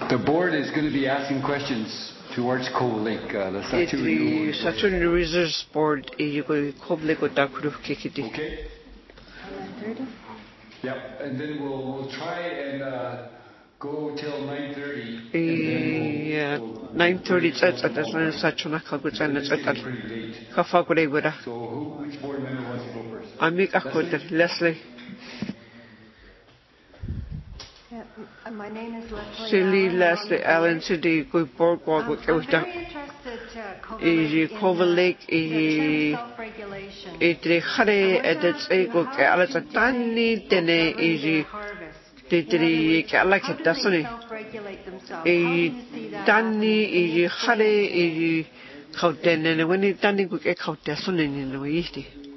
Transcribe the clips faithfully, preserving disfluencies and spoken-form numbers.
The board is going to be asking questions towards Cove Lake. Uh, the Saturi Saturi Reserves Board is going to Cove Lake Kikiti. Okay. Yep, and then we'll we'll try and uh, go till nine thirty. Yeah, nine thirty. That's at the Satuna Kaguts and it's at Kafagura. So who, which board member wants to go first? I make a Leslie. Uh, my name is Leslie Silly Allen. Leslie Allen today go boardwalk Um, with I'm very interested uh, Cove Lake in is self-regulation. it the hare at its ego as a tiny dene is the three like it doesn't it? A tiny is hare is how then and when it done go get out there soon in the way.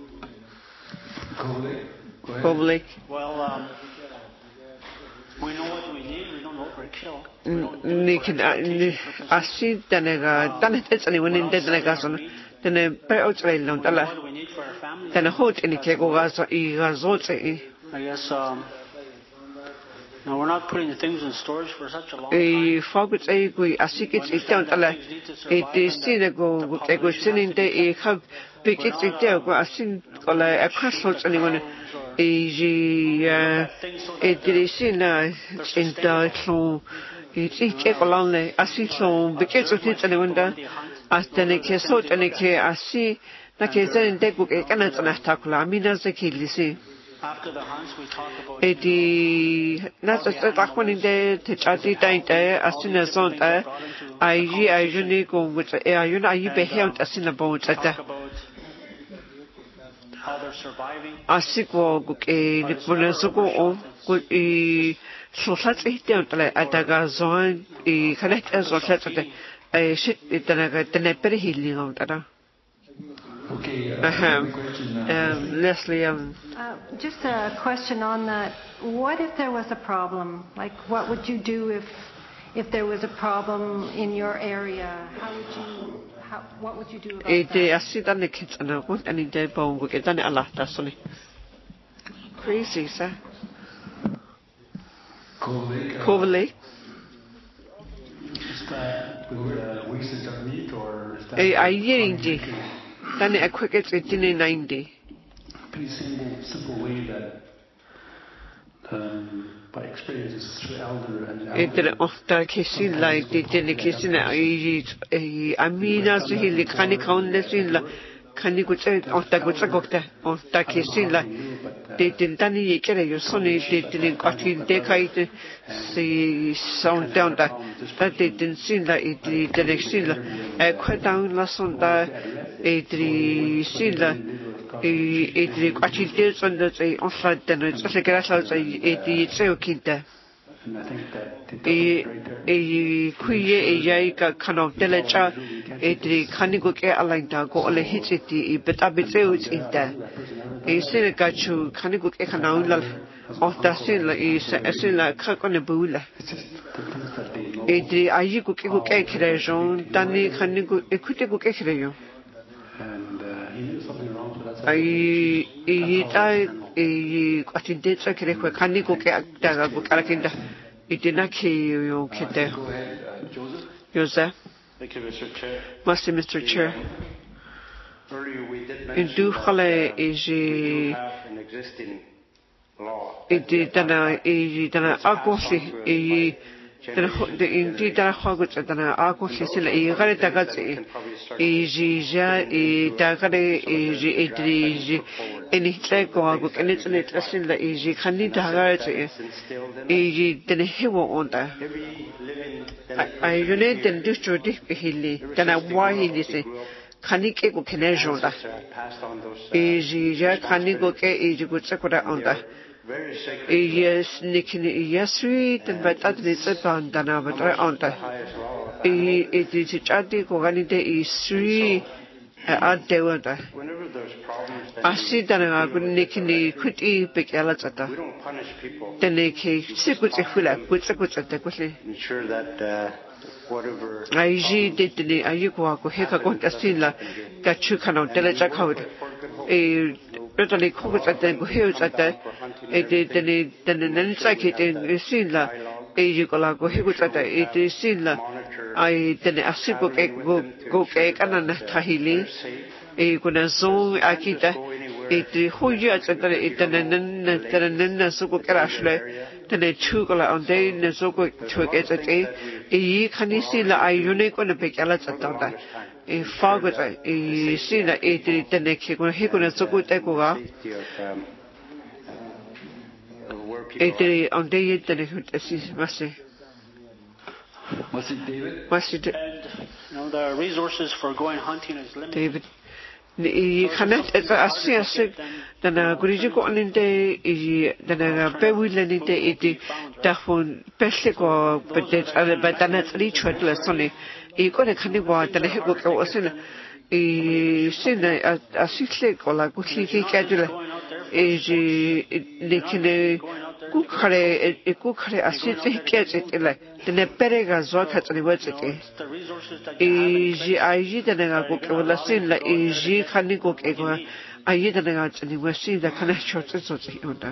Cove Lake. Well, um, we know what we need. We don't overkill. Nick, I see Danega, done it anyone in Denegason, then a pair of trail on the left. Then a hot in the Kegogas, Igazote. I guess, um, no, we're not putting the things in storage for such a long time. A focus a we, I see it's down the left. It is synagogue, a good sinning day, a hug, big it's a deal, I think, or a crossroads anyone. Easy, uh, it is in a in the so it's each along the I see so because of it and wonder as the next so and next I see that is in the book a can attack la mina the kill see after the hunts we talk about it is not just that one in the chati time there as soon as on there I I usually go with the air you know you be held as in the boat at the how they're surviving. Asiko ke Nicolasoko could be so such a temple at a gazon, a connect as or such a shit it than I got the nepper healing on that. Okay, uh, um, question, uh, um, Leslie. Um, uh, just a question on that. What if there was a problem? Like, what would you do if if there was a problem in your area? How would you? How, what would you do about it that? I see that the kids and I want any day bone will get done a lot. That's only crazy, sir. Cove Lake. Cove Lake. Is that with uh, wastage of meat or is that? I hearing you. Then a quick it's eighteen ninety. Pretty simple, simple way that um, by experience is through elder and elder. It didn't often kissing like they didn't kissing. I mean, as he can count the sin la can you go to ofta go to gokta ofta kissing la they didn't any get your son is they didn't got in decade see sound down that that they didn't see la it didn't see la quite down la son da it see la it got in there on the outside then it's a grass outside it it's okay. And I think that e kuye e yai ka kana delecha e tri khani ko ke alain ta ko ole hichiti e beta biteu inta e se ka chu khani ko ke khana ulal of da sin la e se la kha ko ne bula e tri ayi ko ke ko ke krejon tani khani ko e khute ko ke krejo and uh, he knew something wrong with that. ai e tai e kwatinte tsa kre ko khani ko ke ta ko kala kinda Itinaki you kite. Go ahead, uh, Joseph. Joseph. Thank you, Mister Chair. Merci, Mister Chair. Earlier we did In mention du that khale uh, we do is have an existing law. iti tana i tana akosi i tana de inti tana khagut tana akosi sila i gare tagatsi i jija i tagare i ji itri ji eni tleko agu kenitsne tlasila i ji khani tagare i ji tana hewo onda I unit and district hili tana wahili se khani ke ko kenejonda i jija khani ko ke i ji gutsakura onda yes, Nikini, yes, we did but at least a bandana, but I on that. It is a chadi, Koganite is three at the water. I see that I could Nikini could eat big elazata. Then they cake, sick with a full up, with a good at the ensure that whatever I did the Ayuko, Heka Contastilla, that you cannot delecha code. A Totally covered at the hills at the then the Nansaki in Silla, e kola go higu tata e te sila ai tene asipo ke go go ke kana na tahili e kuna zo akita e te hoju atata e tene nana tene nana suko kerashle tene chukala onde ne suko chuke tate e khani sila ai yune kona pe kala tata e fago e sila e te tene ke kuna higu na suko te ko ga e te onde e tene hutasi mase Was it David? mase And you know the resources for going hunting is limited. David I khanet eta asi asi dana guriji ko aninte I dana pewile nite iti tahun pelle ko petet ale batana tsli chwatla sone I ko ne khani wa dana he ko ko asina I sina asile ko la ko ki ki kadula e ji lekine ku khare e ku khare asite ketsitela dana perega zo khatsri wetsite e ji aiji dana ko ko la sin la e ji khani ko ke ko ayi dana tsni wasi da kana chotso tsotsi onda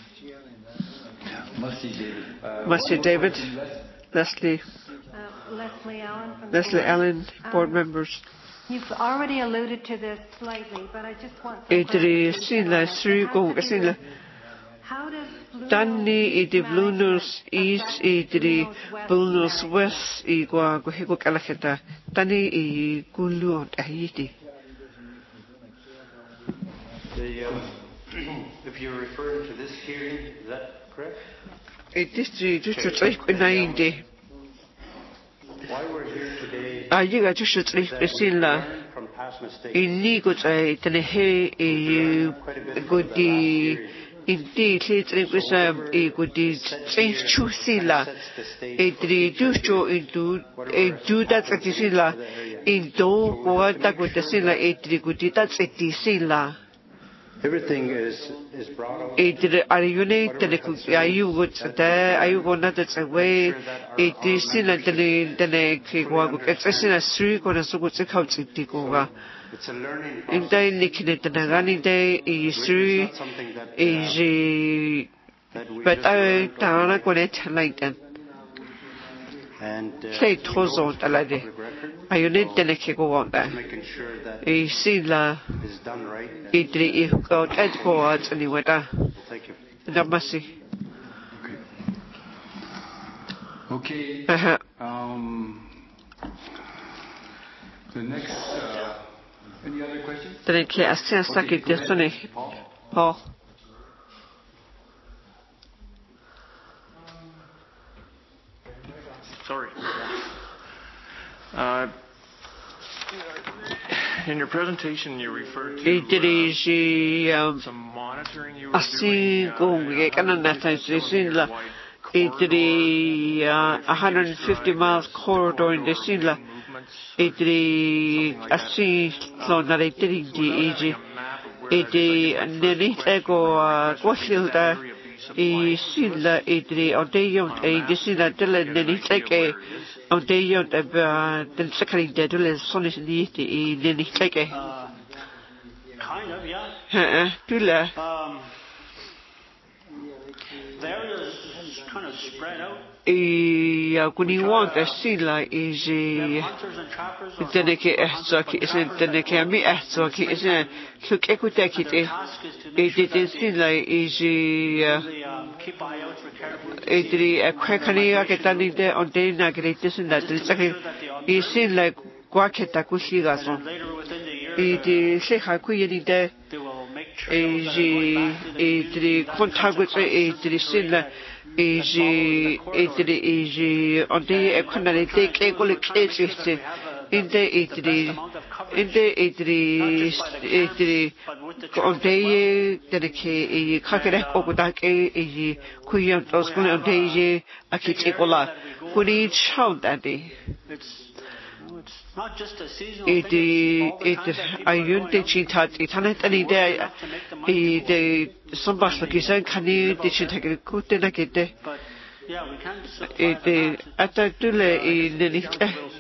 Mercy David. Uh, Mercy one more David. question, Les? Leslie Uh, Leslie Allen from Leslie the Allen board Um, members You've already alluded to this slightly, but I just want some e tri clarification sin on la it. sri It has ko to do sin la with how does Blue Danni Nose I te Blue management Nose East affect I te Blue Nose West Blue Nose management? West I kwa ko he ko kala kheta tani I kulu on tahiti The, um, if you're referring to this hearing, is that correct? e distri ju chu tsai ko na inde Why we're here today a yi ga ju chu tsai is that sin we la learn from past mistakes. I ni ko tsai tani he e go di Indeed, it's a a good change to sila. A three do show into a do that at the sila. In do what that with the sila a three good that's at the sila. Everything is, is brought out. A three are you need the are you good there? Are you going that's away? A three sila the the neck walk. It's a sila three going to so good to couch it to go. It's a learning In process. day nikine tanagani day isri is but I tana konet like that. And uh, Say tozo talade. I unit the neck go on there. making sure that A sila is done right. idri if got at go out anyway. Thank you. Damasi. Okay. Uh-huh. Um, the next. Uh, any other questions? The neck as soon as I get this one. Paul? Paul. Sorry. Uh, in your presentation, you referred to Idri uh, um some monitoring you were asi doing. go ge kana na tai sila. Idri uh one hundred fifty miles corridor in the sila. Idri asi so na re tiri di iji. Idri neni ego kwashilda I sila idri odeyom e di sila dele neni teke odeyom e ba den sekali de dele sonis liiti I neni teke. Uh, kind of, yeah. Ha dule. Um, the area is kind of spread out. I kuni want a sila is We have e hunters and trappers. or Deneke hunters ehzoki and isn't trappers that deneke go ami out ehzoki at isn't look And ekuteki their e task is to e make sure did that they, sila is they um, keep eye out for caribou to e see dri e their kwekani migration aketani route. de on de na greatis in that Just to make sake sure that they e observe. sin like kwaketa kushiga And so then later within the year, e the, di se ha ku yini de they will make e trails that are going ji back to the e community. dri That contact cuts with across e certain dri terrain sila that, e that follows ji the e corridor. dri e ji on de e And what kuna we're le trying te to do ke is ko le we're trying to ke make sure that we se have a, in de e the, the dri best amount of in coverage, de e not dri just by the e camps, dri but with the ko trails as well. onde de ke e kakere ko ko da ke e kuyan And tos we kun have onde a je big akiti area kola that we go kuri over. chau da de It's, you know, it's not just a seasonal e thing, de it's all the e time de that people are ayun going de out. chinta ti tane They tani work de enough to make the money e to go out. de sombas lo kisan kani Live de out chinta there. ke kute na ke de But yeah, we can't e supply the de masses. ata tule Yeah, e it neni sounds a little strange. I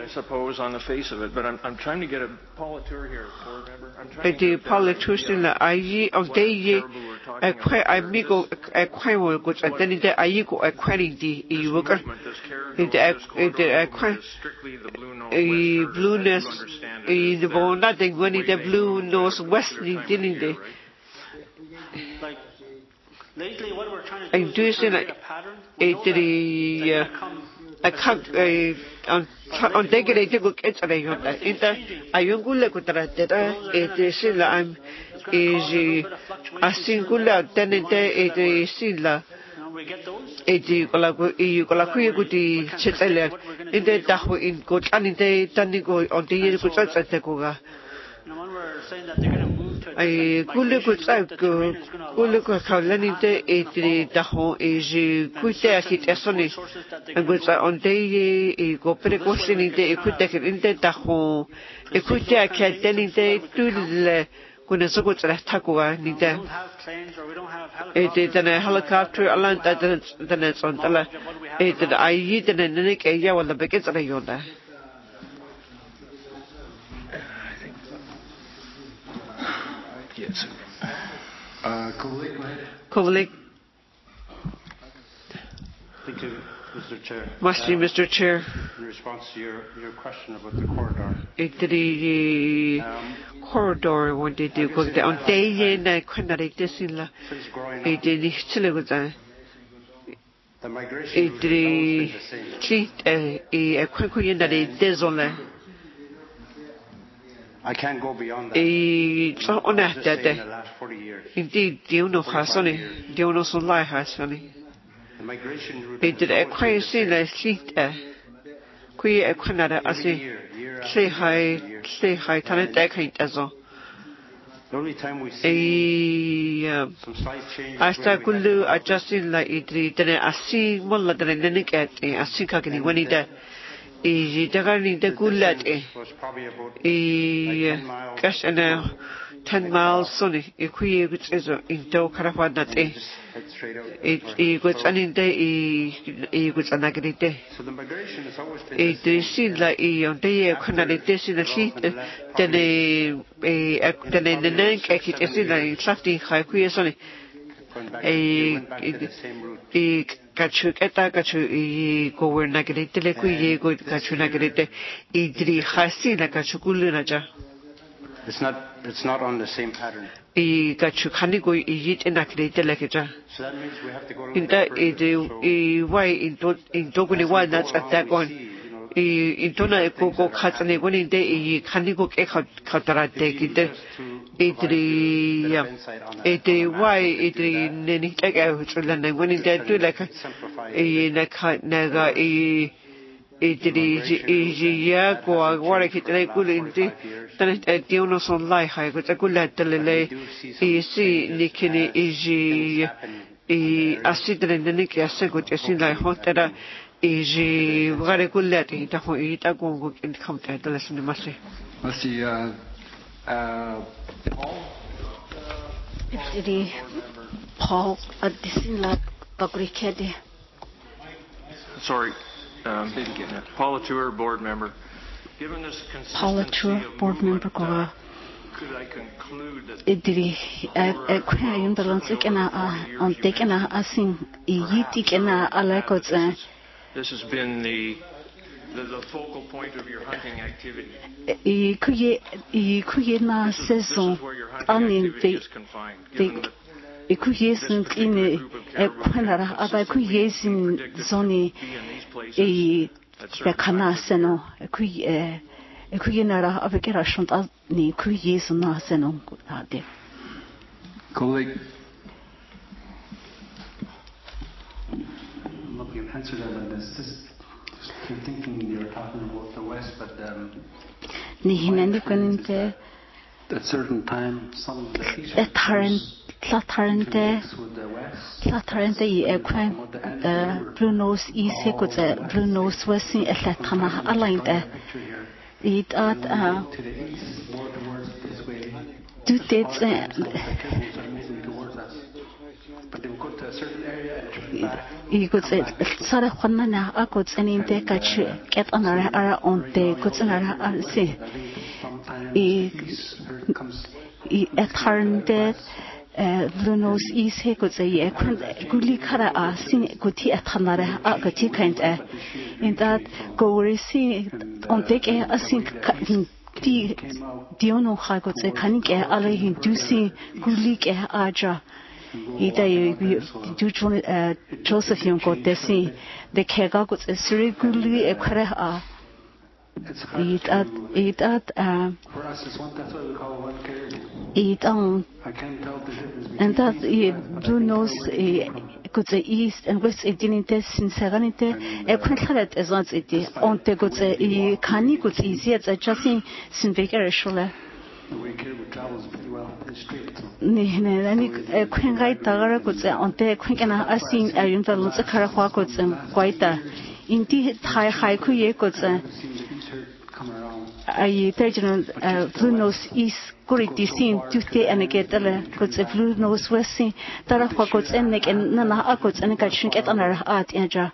I suppose, on the face of it, but I'm, I'm trying to get a Paula Tour here, board member. I'm trying to the get politician uh, ayi of day a quite amigo a quite will go at then the ayigo a quite the evoker the quite a blueness in the bone nothing when the blue nose westly didn't they Like lately, what we're trying to I do do is see we're trying like to make a pattern. a the I can't on on take it to look at the yota in the ayungula kutrata it is I'm is a singular tenant it is sila We get those. Eti kola ko i kola ku ku ti chetele inde tahu in ko anite tanigo on the ko tsatsa ko ga And when we're saying that they're going to move to a ai different kule ko migration route, tsa the ko terrain is going to kule allow ko for khalani te eti tahu e ji ku te aki tesoni ngo tsa on the e ko pre ko sinite e ku te inde tahu e ku te aki tenite tulle kuna so ko tsara takuwa ni We te don't have planes or we don't have it is helicopters. a helicopter alan that then it's on the it is I eat and then it ya wala bekets ala yonda yes. Uh, Kulik, Kovalik Thank you, Mister Chair. must be Mister Chair In response to your, your question about the corridor, it the corridor when they do go down day in I couldn't like this in la since growing it up, is still with that the migration route has always it been the same. the cheat a quick in that it is on I can't go beyond that. a so on I'll just say in the that last forty years, indeed do you know hasoni do you know so lie hasoni the migration route it has did a always been quite the see same. la sheet a qui a quanada as Every a year, year after say year hi after year. say hi tan da kind as a The only time we see a some slight changes hasta when we have kullu development, adjusting la idri tane asi molla tane nenik at asi ka kini wani da e daga ni da the kullat e distance was probably about like e ten miles. kash ana ten miles soni e kui e gutsezo into karafa na And you te just head straight out. e e gutsanin de e e gutsanagri de So the migration has always been e the de same. sin la e on de e kuna de de sin si tene e tene nenen ke ki te sin la safti khai ku e soni Going back, e we went back to the same route. e kachu keta kachu e go wer na gre tele ku e go kachu na gre te e dri khasi na kachu kulu na ja It's not, it's not on the same pattern. e kachu khani go e yit na gre tele ke ja So that means we have to go a little inta bit e de further. So e wai in to in to kuni wa na tsata kon e in to na ko ko khatsane ko ni de e khani go ke khatara te ki de e dri ya e de wai e dri ne ni ta ga hutsulan na wani de tu la ka e na ka na ga e e dri ji e ji ya ko wa ra ki tre ku le ndi tan e ti uno son lai ha ko ta ku la tele le e si ni kini e ji e asidre nene che assego te sin la hotera e ji vare kullati ta ho e ta go go in kamta ta lesne masse let's see, uh, uh, Paul? Jadi Paul adisin la pagrikede. Sorry. Um, Paula Tour, board member. Given this Paula consistency Tour, of board member movement, ko uh, could I conclude that idiri e kwa yun balance kena on tekena asin yiti kena ala ko tsa this has been the the, the focal point of your hunting activity? e kuye e kuye na This is, this saison is where your hunting anin activity te is confined, te given that e kuye sin kine e kwana aba kuye sin zoni e be kana seno e kuye e kuye na ra avekera shonta ni kuye sin na seno ade Kulik? I'm looking at answer that on this. This I'm thinking you're talking about the West, but um, ni my hinandi experience is kaninte that at certain time some of the e tarent la tarente mix with the West. la tarente i e kwan blue nose i se ko tse blue nose wasi e la tana alainte Picture here. i at To the east, more towards this way. du te All the time, some of the kids are moving towards us. But they will go to a certain area and turn back I go say Sarah Juana I go sending the catch get on our on the goods on our say I I turned it Lunos is he could say Guli Kara a sing Guti at Hanara a Gati kind in that go receive on take a sink Di Diono Hagot say Kanike Ale Hindusi Gulik Aja. Ida you Joseph Young got the scene the Kega got a surgically a Kara. Eat at eat at eat on and that blue nose could say east and west it didn't test in serenity a quintet as once it on the good say canny good easy as a just in Sinviker Shula. Ni Queen Guy Tagara could say on the Quinkana I seen a universal Sakara could and quite indeed high high kuye could say. I tell blue nose east currently seen Tuesday and get a goods of blue nose west seen Tarafa goods and neck and Nana Akots and catching at another art in Aja.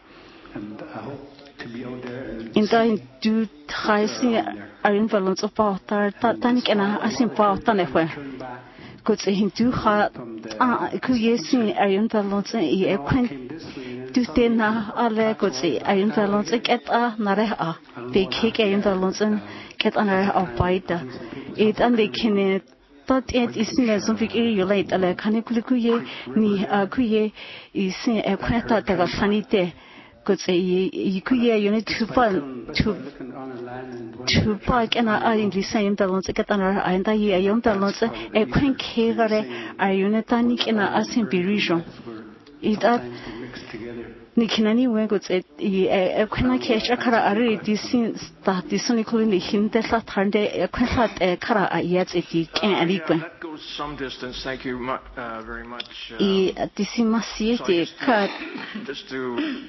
In time do high see iron balance of power Tanik and I seen power Tanefe. Goods in two hard could you see iron balance a quaint Tuesday na alle goods iron balance at a Nareha. They kick iron balance and get another of bite. It and they can thought it is in a zombie you late a canikuye ni a kuye is a quanta of sanite. Could say you unit to fun to to park and I in the same balance get another and I young balance a quaint kegare a unitanic in a asimpi region. It up Nikinani Weggots a quena catch a cara are disin that disonically him the flat turned a quenat a cara a yet a dick and a That goes some distance. Thank you uh, very much. Uh, Dissimasiete cut. Just to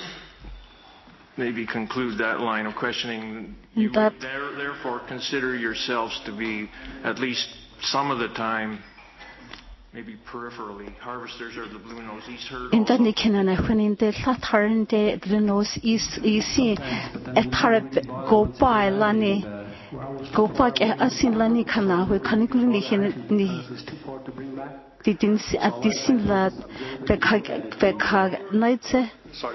maybe conclude that line of questioning, you would there, therefore consider yourselves to be at least some of the time. Maybe peripherally, harvesters of the blue nose east herd. In that Nikinana, when in the Saturn, the blue nose east, you see a tarp go by Lani, go back as in Lani Kana, we can't didn't see at this in that the car nights. Sorry.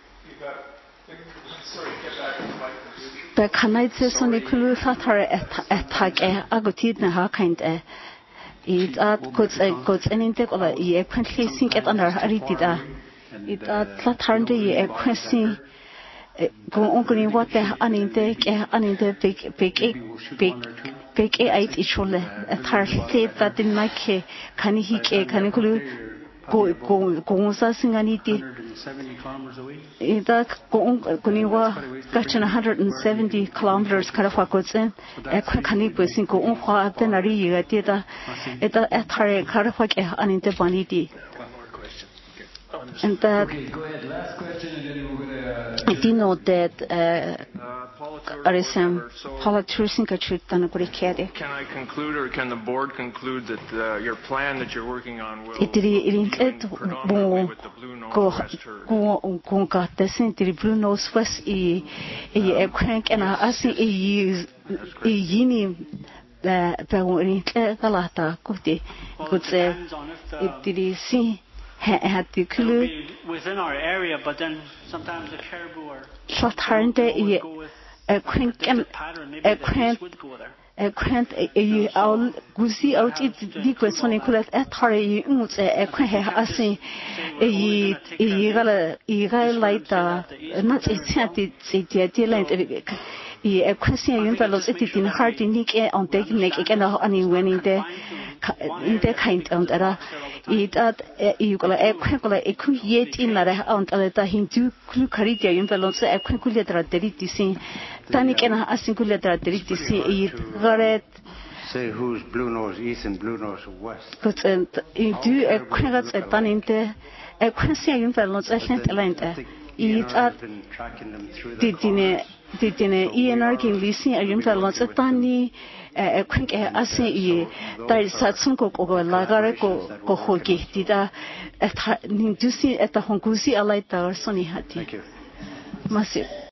The Kanites on the Kulu Satar attack a good ha kind. It at goods and goods and intake of a year quaintly sink at under Aritida. It at Saturday a question go on what the unintake and in the big big big big eight each one a tar state that in my case can he can go go go singaniti. That go Kuniwa got one hundred seventy kilometers Karafakosen, a Kanipus in Go on then a real data at a Tare Karafak and in the Vanity. And that Okay, go ahead. Last question, and then we're going to. I did know that Arisam politician than Can I conclude, or can the board conclude that uh, your plan that you're working on will it begin predominantly with the blue nose west herd? Go got the center blue nose west e a crank and I see a use a yini the the galata kuti could say it did see had the clue within our area, but then sometimes the caribou are Saturday a crank and a crank a crank a all goosey out it the Sonic at Harry a crank as a eagle eagle light not a sanity city like a question you fellows it in heart in Nick on taking neck again on winning the in the kind of that it at you got a quackle a quick yet in that on the Hindu Clucaria in fellows a quickulator deriti Tanik and a singulator deriti it say who's blue nose east and blue nose west. But you do a quackle at Taninte a question in fellows I sent a lente. It at did in Didine E N R king leasing a yum talons a tani a quick as e that satsun ko lagare ko kohogi dida at nindusi at the hongusi alaita or soni hati. Massive.